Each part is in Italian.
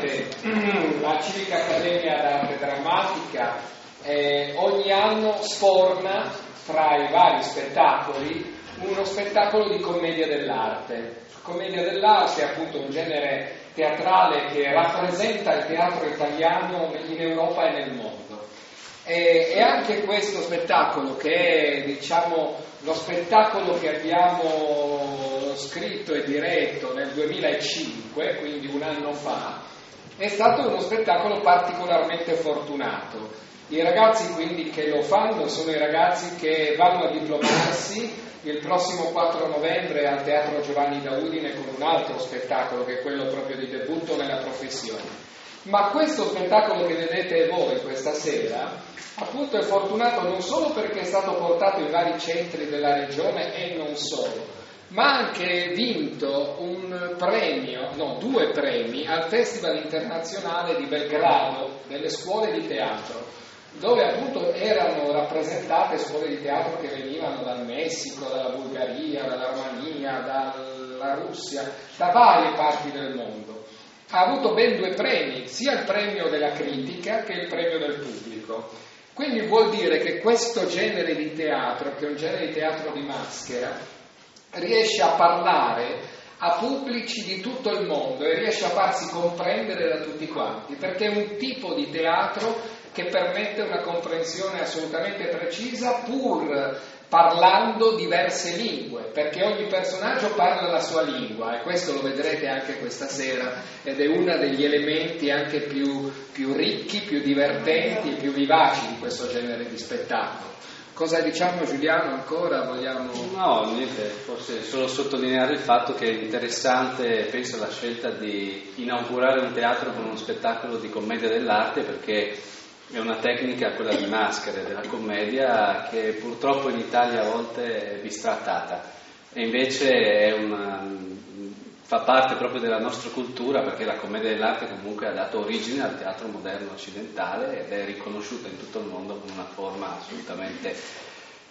sapete, la Civica Accademia d'Arte Drammatica ogni anno sforna fra i vari spettacoli uno spettacolo di commedia dell'arte. Commedia dell'arte è appunto un genere teatrale che rappresenta il teatro italiano in Europa e nel mondo. E anche questo spettacolo, che è diciamo lo spettacolo che abbiamo scritto e diretto nel 2005, quindi un anno fa, è stato uno spettacolo particolarmente fortunato. I ragazzi quindi che lo fanno sono i ragazzi che vanno a diplomarsi il prossimo 4 novembre al Teatro Giovanni da Udine con un altro spettacolo che è quello proprio di debutto nella professione. Ma questo spettacolo che vedete voi questa sera appunto è fortunato non solo perché è stato portato in vari centri della regione e non solo, ma ha anche vinto due premi al Festival Internazionale di Belgrado delle scuole di teatro, dove appunto erano rappresentate scuole di teatro che venivano dal Messico, dalla Bulgaria, dalla Romania, dalla Russia, da varie parti del mondo. Ha avuto ben 2 premi, sia il premio della critica che il premio del pubblico. Quindi vuol dire che questo genere di teatro, che è un genere di teatro di maschera, riesce a parlare a pubblici di tutto il mondo e riesce a farsi comprendere da tutti quanti, perché è un tipo di teatro che permette una comprensione assolutamente precisa pur parlando diverse lingue, perché ogni personaggio parla la sua lingua e questo lo vedrete anche questa sera ed è uno degli elementi anche più ricchi, più divertenti e più vivaci di questo genere di spettacolo. Cosa diciamo Giuliano ancora? Vogliamo... No, niente, forse solo sottolineare il fatto che è interessante, penso, la scelta di inaugurare un teatro con uno spettacolo di commedia dell'arte, perché è una tecnica, quella di maschere della commedia, che purtroppo in Italia a volte è bistrattata e invece fa parte proprio della nostra cultura, perché la commedia dell'arte comunque ha dato origine al teatro moderno occidentale ed è riconosciuta in tutto il mondo come una forma assolutamente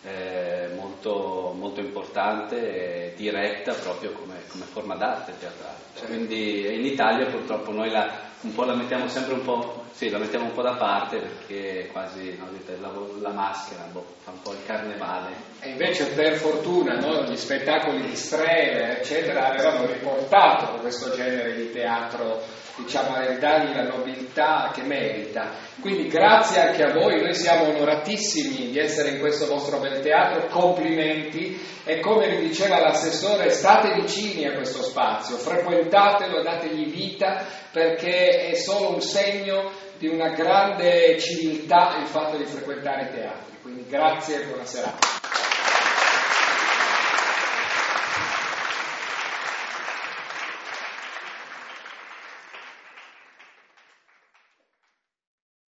molto, molto importante e diretta proprio come forma d'arte teatrale. Quindi in Italia purtroppo noi la mettiamo sempre la mettiamo un po' da parte, perché quasi la maschera fa un po' il carnevale. E invece per fortuna gli spettacoli di Strehler eccetera avevano riportato questo genere di teatro, diciamo, a dargli la nobiltà che merita. Quindi grazie anche a voi, noi siamo onoratissimi di essere in questo vostro bel teatro, complimenti, e come vi diceva l'assessore, state vicini a questo spazio, frequentatelo, dategli vita, perché è solo un segno di una grande civiltà il fatto di frequentare i teatri. Quindi grazie e buona serata.